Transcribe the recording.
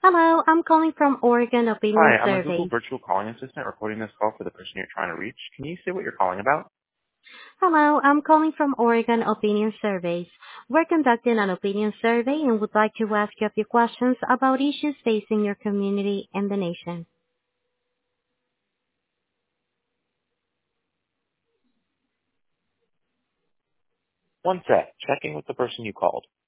Hello, I'm calling from Oregon Opinion Hi, I'm a Google Survey. virtual calling assistant recording this call for the person you're trying to reach. Can you say what you're calling about? Hello, I'm calling from Oregon Opinion Surveys. We're conducting an opinion survey and would like to ask you a few questions about issues facing your community and the nation. One sec. Checking with the person you called.